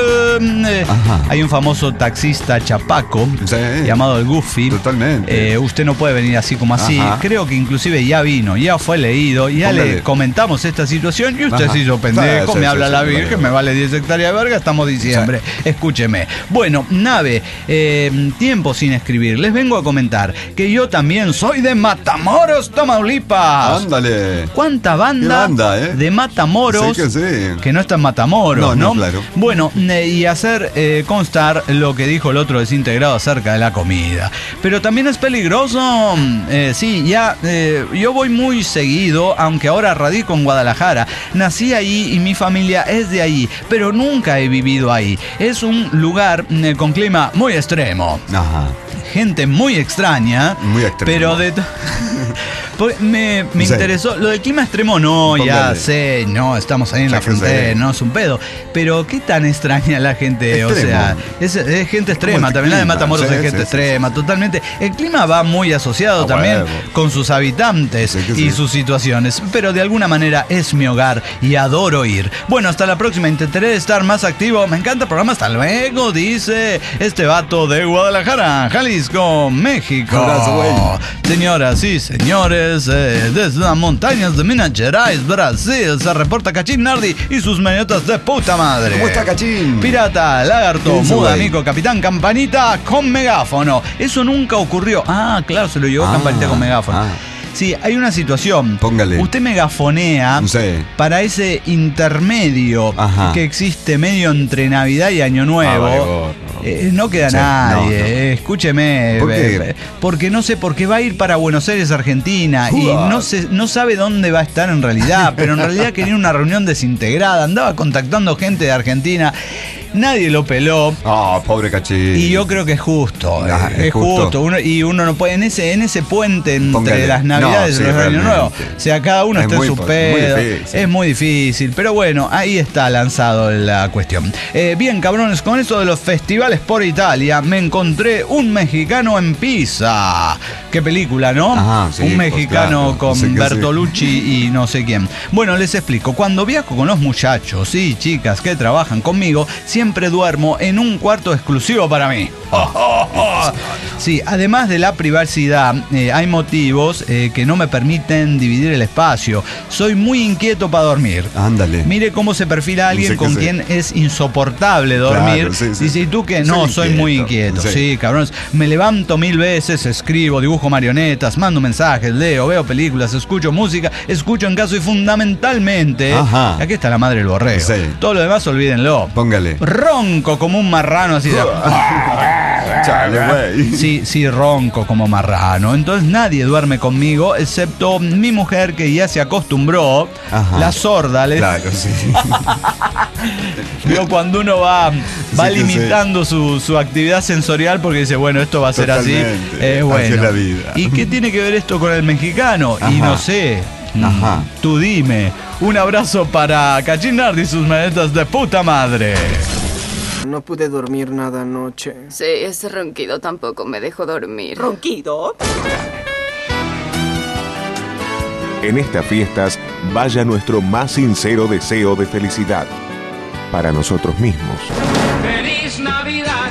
Hay un famoso taxista chapaco llamado el Goofy. Totalmente. Usted no puede venir así como así. Creo que inclusive ya vino, ya fue leído, ya le comentamos esta situación y usted se hizo pendejo, me habla la Virgen, me vale 10 hectáreas de verga, estamos diciembre. Escúcheme. Bueno, nave, tiempo sin escribir. Les vengo a comentar que yo también soy de Matamoros, Tamaulipas. Ándale. ¿Cuánta banda de Matamoros que no está en Matamoros, ¿no? Claro. Bueno, y hacer constar lo que dijo el otro desintegrado acerca de la comida. Pero también es peligroso. Yo voy muy seguido, aunque ahora radico en Guadalajara. Nací ahí y mi familia es de ahí, pero nunca he vivido ahí. Es un lugar con clima muy extremo. gente muy extraña. Muy extremo. Pero me interesó. Lo del clima extremo no, Póngale. ya sé, no, estamos ahí en Ya la que frontera, sé. no es un pedo. Pero qué tan extraña la gente, Extremo. o sea, es gente extrema, Como el también la de clima, Matamoros sí, es gente sí, extrema, totalmente. El clima va muy asociado también huevo. con sus habitantes Sí que y sí. sus situaciones, pero de alguna manera es mi hogar y adoro ir. Bueno, hasta la próxima, intentaré estar más activo. Me encanta el programa, hasta luego, dice este vato de Guadalajara, Jalisco, México. Abrazo, güey. Señoras y señores, desde las montañas de Minas Gerais, Brasil, se reporta Cachín Nardi y sus marionetas de puta madre. ¿Cómo está, Cachín? Pirata, lagarto, ¿Quién se muda, güey? mico, capitán, campanita con megáfono. Eso nunca ocurrió. Ah, claro, se lo llevó campanita con megáfono. Sí, hay una situación. Póngale. Usted megafonea Sí. para ese intermedio Ajá. que existe medio entre Navidad y Año Nuevo. vale, gordo. No queda Sí, nadie, no, no. Escúcheme. ¿Por qué? Porque no sé, porque va a ir para Buenos Aires, Argentina, y no sabe dónde va a estar en realidad, pero en realidad quería una reunión desintegrada, andaba contactando gente de Argentina. Nadie lo peló. Pobre Cachín. Y yo creo que es justo. Es justo. Uno no puede. En ese puente entre Póngale. las Navidades No, y sí, los Años realmente. Nuevos. O sea, cada uno Es está en muy su pedo. difícil. Es muy difícil. Pero bueno, ahí está lanzado la cuestión. Bien, cabrones, con eso de los festivales por Italia, me encontré un mexicano en Pisa. Qué película, ¿no? Ajá, sí, un pues, mexicano claro. con Sí que sí. Bertolucci y no sé quién. Bueno, les explico. Cuando viajo con los muchachos y chicas que trabajan conmigo, siempre duermo en un cuarto exclusivo para mí. Sí, además de la privacidad, hay motivos que no me permiten dividir el espacio. Soy muy inquieto para dormir. Ándale. Mire cómo se perfila alguien Sí que con sí. quien es insoportable dormir. Claro, sí, sí. Dice, ¿y tú qué? Soy No, soy muy inquieto. inquieto. Sí, cabrones. Me levanto 1000 veces, escribo, dibujo marionetas, mando mensajes, leo, veo películas, escucho música, escucho en caso y fundamentalmente. Ajá. Aquí está la madre del borrego. Sí. Todo lo demás olvídenlo. Póngale. Ronco como un marrano así de... Chale, güey. Sí, ronco como marrano. Entonces nadie duerme conmigo, excepto mi mujer que ya se acostumbró. Ajá. La sorda, le Claro, sí. Vio cuando uno va Sí que limitando su actividad sensorial porque dice, bueno, esto va a ser así. Totalmente. Bueno. Así es la vida. ¿Y qué tiene que ver esto con el mexicano? Y Ajá. no sé. Ajá. Tú dime. Un abrazo para Cachín Nardi y sus manetas de puta madre. No pude dormir nada anoche. Sí, ese ronquido tampoco me dejó dormir. ¿Ronquido? En estas fiestas, vaya nuestro más sincero deseo de felicidad para nosotros mismos. ¡Feliz Navidad!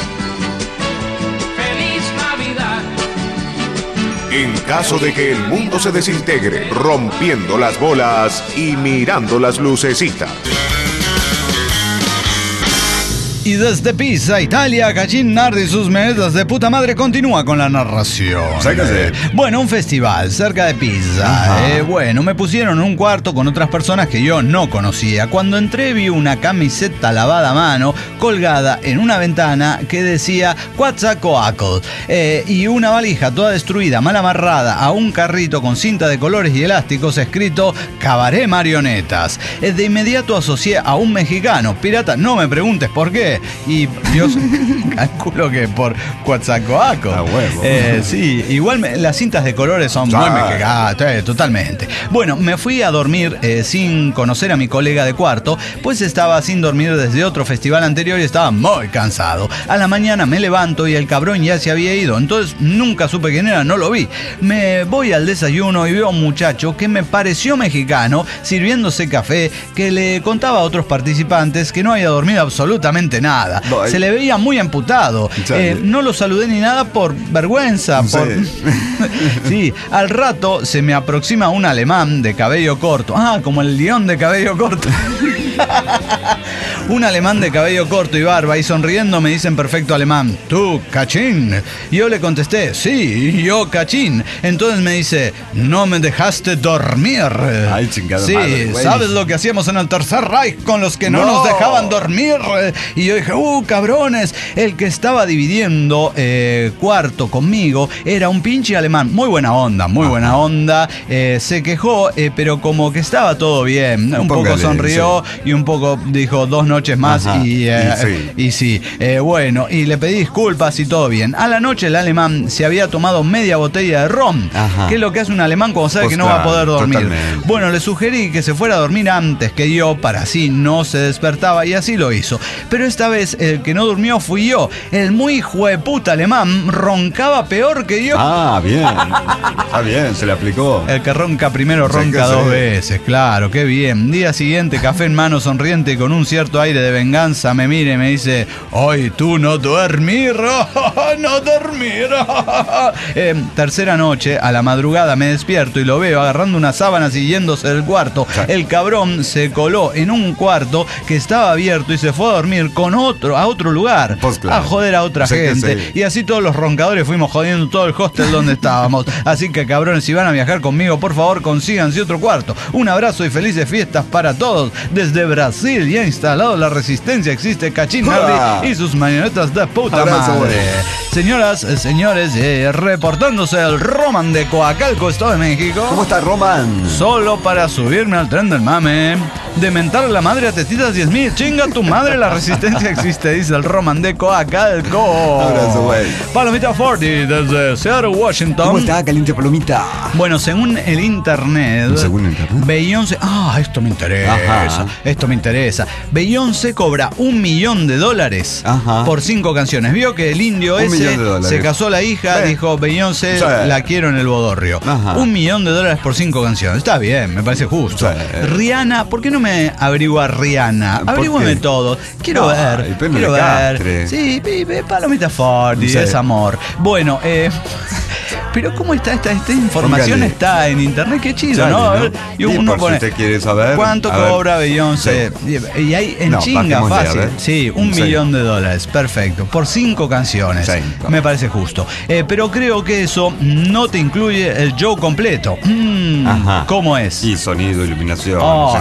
¡Feliz Navidad! En caso de que el mundo se desintegre, rompiendo las bolas y mirando las lucecitas. Y desde Pisa, Italia, Cachín Nardi y sus manetas de puta madre continúa con la narración. Sácase. Bueno, un festival cerca de Pisa. Bueno, me pusieron en un cuarto con otras personas que yo no conocía. Cuando entré vi una camiseta lavada a mano colgada en una ventana que decía Quetzalcoatl y una valija toda destruida, mal amarrada a un carrito con cinta de colores y elásticos escrito Cabaret Marionetas. De inmediato asocié a un mexicano. Pirata, no me preguntes por qué. Y yo calculo que por Quetzalcoatl. A huevo. Sí, igual las cintas de colores son muy mexicanas, totalmente. Bueno, me fui a dormir sin conocer a mi colega de cuarto, pues estaba sin dormir desde otro festival anterior y estaba muy cansado. A la mañana me levanto y el cabrón ya se había ido, entonces nunca supe quién era, no lo vi. Me voy al desayuno y veo a un muchacho que me pareció mexicano sirviéndose café, que le contaba a otros participantes que no había dormido absolutamente nada. Bye. Se le veía muy amputado. No lo saludé ni nada por vergüenza. Sí. Sí, al rato se me aproxima un alemán de cabello corto. Ah, como el león de cabello corto. Un alemán de cabello corto y barba y sonriendo me dice en perfecto alemán, ¿tú, Cachín? Y yo le contesté, sí, yo, Cachín. Entonces me dice, no me dejaste dormir. Ay, chingada sí, madre, güey. ¿sabes lo que hacíamos en el Tercer Reich con los que no nos dejaban dormir? Y yo dije, cabrones, el que estaba dividiendo cuarto conmigo era un pinche alemán. Muy buena onda, muy buena onda. Se quejó, pero como que estaba todo bien. Un poco Póngale, sonrió y un poco dijo, 2 noches más. Ajá, Y sí. Bueno, y le pedí disculpas y todo bien. A la noche el alemán se había tomado media botella de ron, que es lo que hace un alemán cuando sabe que no va a poder dormir. Totalmente. Bueno, le sugerí que se fuera a dormir antes que yo, para así no se despertaba, y así lo hizo. Pero esta vez el que no durmió fui yo. El muy hijueputa alemán roncaba peor que yo. Ah, bien. Está bien, se le aplicó. El que ronca primero ronca dos veces, claro, qué bien. Día siguiente, café en mano, sonriente y con un cierto aire de venganza, me mira y me dice: hoy tú no dormir, no dormir. Tercera noche, a la madrugada me despierto y lo veo agarrando una sábana y yéndose del cuarto. El cabrón se coló en un cuarto que estaba abierto y se fue a dormir a otro lugar, pues claro, a joder a otra gente. Y así todos los roncadores fuimos jodiendo todo el hostel donde estábamos. Así que, cabrones, si van a viajar conmigo, por favor, consíganse otro cuarto. Un abrazo y felices fiestas para todos. Desde Brasil ya instalado la resistencia existe Cachín Nardi y sus marionetas de puta abrazo, madre. Señoras, señores, reportándose el Roman de Coacalco, Estado de México. ¿Cómo está, Roman? Solo para subirme al tren del mame. De mentar a la madre a tetitas 10.000. Chinga tu madre, la resistencia existe, dice el Roman de Coacalco. Abrazo, güey. Palomita 40 desde Seattle, Washington. ¿Cómo está, caliente palomita? Bueno, según el internet, Beyoncé... esto me interesa. Ajá. Esto me interesa. Beyoncé cobra $1 millón por 5 canciones. Vio que el indio ese se casó la hija, dijo: Beyoncé la quiero en el bodorrio. Ajá. $1 millón por 5 canciones. Está bien, me parece justo. Rihanna, ¿por qué no me averigua Rihanna? Averígüeme todo. Quiero ver. Quiero ver. Sí, palomita 40, es amor. Bueno, pero ¿cómo está esta información? Está en internet, qué chido, ¿no? A ver, y uno pone, si usted quiere saber, ¿cuánto cobra Beyoncé? Sí. Y hay en chinga fácil. Sí, $1 millón. Perfecto. Por 5 canciones. Me parece justo. Pero creo que eso no te incluye el show completo. ¿Cómo es? Y sonido, iluminación.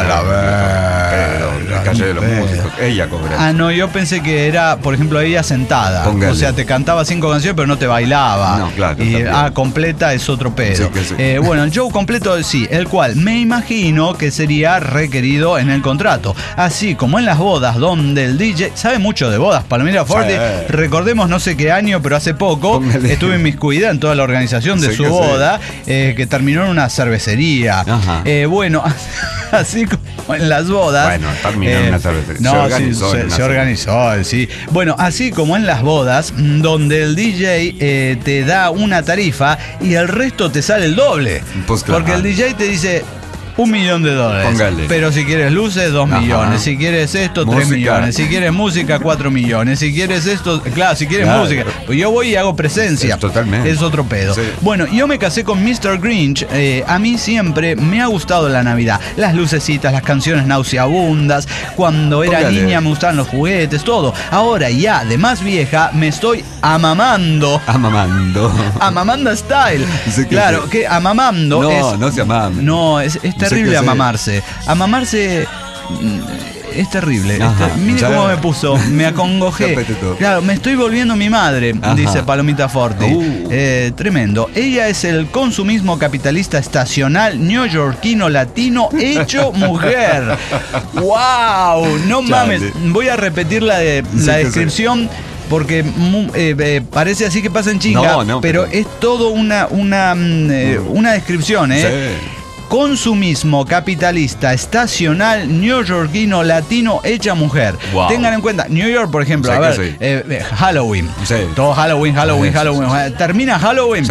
La calle de los músicos. Ella cobra. No, yo pensé que era, por ejemplo, ella sentada. Póngale. O sea, te cantaba 5 canciones, pero no te bailaba. No, claro. Y completa es otro pedo. Sí. Bueno, el show completo sí, el cual me imagino que sería requerido en el contrato. Así como en las bodas, donde el DJ sabe mucho de bodas, Palomita 40. Recordemos, no sé qué año, pero hace poco estuve inmiscuida en toda la organización de su boda, que terminó en una cervecería. Bueno, así como en las bodas. Bueno, terminó en una cervecería. No, se organizó, sí. Bueno, así como en las bodas, donde el DJ te da una tarifa y el resto te sale el doble. Pues claro. Porque el DJ te dice $1 millón. Póngale. Pero si quieres luces, 2 millones. Si quieres esto, 3 millones. Si quieres música, 4 millones. Si quieres esto, claro, si quieres música. Pues yo voy y hago presencia. Totalmente. Es otro pedo. Sí. Bueno, yo me casé con Mr. Grinch. A mí siempre me ha gustado la Navidad. Las lucecitas, las canciones nauseabundas. Cuando era niña me gustaban los juguetes, todo. Ahora ya, de más vieja, me estoy amamando. Amamanda style. Sí, claro, que amamando no se amama. No, es terrible amamarse. Amamarse es terrible. Mire cómo me puso. Me acongojé. Claro, me estoy volviendo mi madre, dice Palomita 40. Tremendo. Ella es el consumismo capitalista estacional neoyorquino latino hecho mujer. ¡Wow! No mames. Voy a repetir la descripción. Porque parece así que pasa en chinga, pero es todo una descripción, Sí. Consumismo capitalista estacional neoyorquino latino hecha mujer. Wow. Tengan en cuenta, New York, por ejemplo, Halloween. Sí. Todo Halloween. Termina Halloween,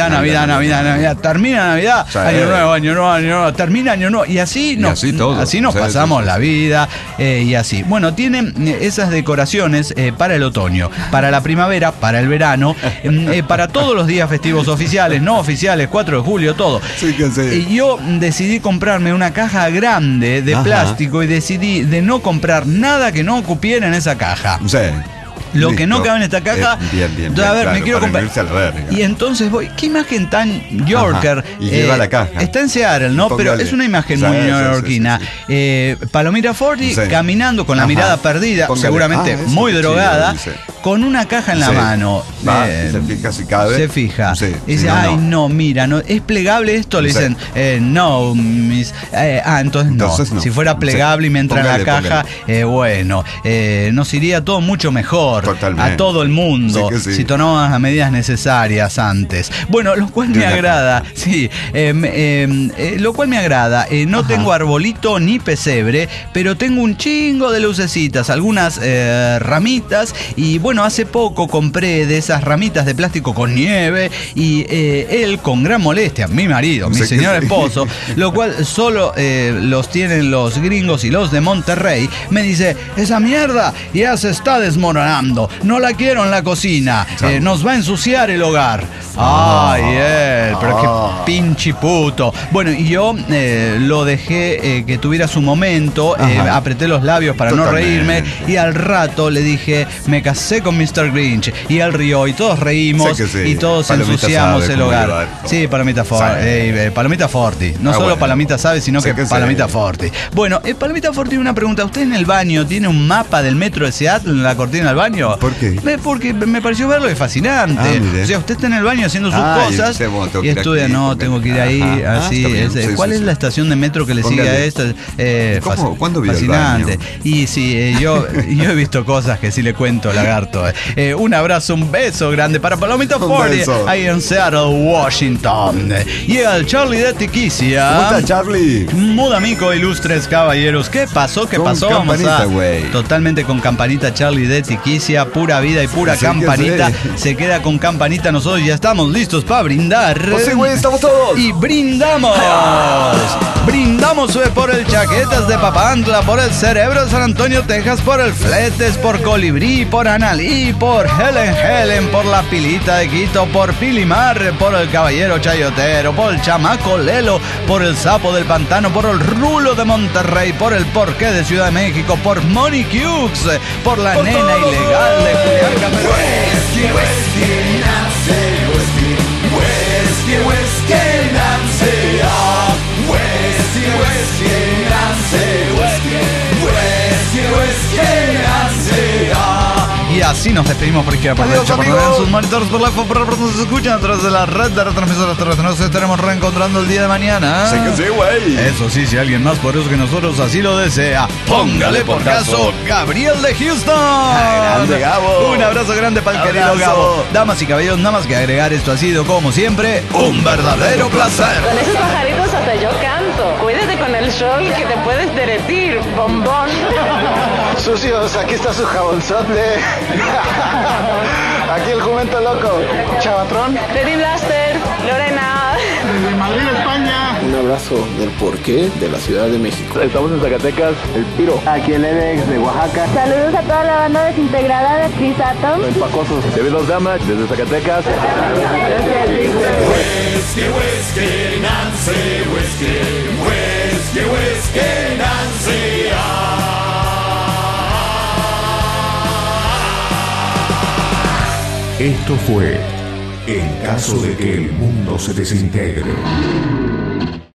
Navidad. Termina Navidad, Año Nuevo. Termina Año Nuevo. Y así nos pasamos la vida. Y así. Bueno, tienen esas decoraciones para el otoño, para la primavera, para el verano, para todos los días festivos oficiales, no oficiales, 4 de julio, todo. Y yo decidí comprarme una caja grande de plástico y decidí de no comprar nada que no cupiera en esa caja. Lo que no cabe en esta caja. Bien, a ver, claro, me quiero comprar. Y entonces voy. ¿Qué imagen tan Yorker? Y lleva la caja. Está en Seattle, ¿no? Pero es una imagen muy neoyorquina. Palomita Forti caminando con la mirada perdida, seguramente muy drogada, con una caja en la mano. Se fija si cabe. Se fija. Dice, no, mira, no, ¿es plegable esto? Le dicen, no, miss. Entonces no. Si fuera plegable y me entra en la caja, bueno, nos iría todo mucho mejor. Totalmente. A todo el mundo, si tomamos las medidas necesarias antes. Bueno, lo cual me agrada, lo cual me agrada. No tengo arbolito ni pesebre, pero tengo un chingo de lucecitas, algunas ramitas, y bueno, hace poco compré de esas ramitas de plástico con nieve, y él, con gran molestia, mi marido, mi señor esposo, lo cual solo los tienen los gringos y los de Monterrey, me dice, esa mierda ya se está desmoronando, no la quiero en la cocina, nos va a ensuciar el hogar. Pero qué pinche puto. Bueno, y yo lo dejé que tuviera su momento, apreté los labios para no reírme, y al rato le dije, me casé con Mr. Grinch, y él rió, y todos reímos, y todos ensuciamos el hogar. Sí, Palomita Forti. Palomita Forti. No solo Palomita sabe, sino que Palomita Forti. Bueno, Palomita Forti, una pregunta. ¿Usted en el baño tiene un mapa del metro de Seattle en la cortina del baño? ¿Por qué? Porque me pareció verlo, es fascinante. O sea, usted está en el baño haciendo sus cosas y estudia, tengo que ir ahí, así. ¿Cuál es la estación de metro que le sigue a esta? ¿Cuándo vio fascinante. el baño? Y sí, yo he visto cosas que sí le cuento, lagarto. Un abrazo, un beso grande para Palomita Forti, ahí en Seattle, Washington. Y el Charlie de Tiquicia. ¿Cómo está, Charlie? Mudamico, ilustres caballeros. ¿Qué pasó? Vamos totalmente con campanita, Charlie de Tiquicia, pura vida y pura campanita. Se queda con campanita. Nosotros ya estamos listos para brindar. Sí, güey, estamos todos. Y brindamos. Brindamos por el Chaquetas de Papantla, por el Cerebro de San Antonio, Texas, por el Fletes, por Colibrí, por Analí, por Helen, por la Pilita de Quito, por Pilimar, por el Caballero Chayotero, por el Chamaco Lelo, por el Sapo del Pantano, por el Rulo de Monterrey, por el Porqué de Ciudad de México, por Money Cukes, por la nena ilegal de Julián Cameron. Y así nos despedimos por izquierda, por derecha, por sus monitores, por la nos escuchan a través de la red de retransmisoras terrestres. Nos estaremos reencontrando el día de mañana. Sí que sí, güey. Eso sí, si alguien más poderoso que nosotros así lo desea, póngale por caso Gabriel de Houston. Grande, Gabo. Un abrazo grande para el querido Gabo. Damas y caballeros, nada más que agregar, esto ha sido, como siempre, un verdadero placer. Con esos pajaritos hasta yo canto. Cuídate con el sol que te puedes derretir, bombón. Sucios, aquí está su jabonzote. Aquí el jumento loco. Chavatrón. Lady Blaster, Lorena. Desde Madrid, España. Un abrazo del porqué de la Ciudad de México. Estamos en Zacatecas, el Piro. Aquí el Edex de Oaxaca. Saludos a toda la banda desintegrada de Crisatom. El Pacosos. David Los Damas, desde Zacatecas. Whiskey, Nancy, whiskey, Nancy. Esto fue En caso de que el mundo se desintegre.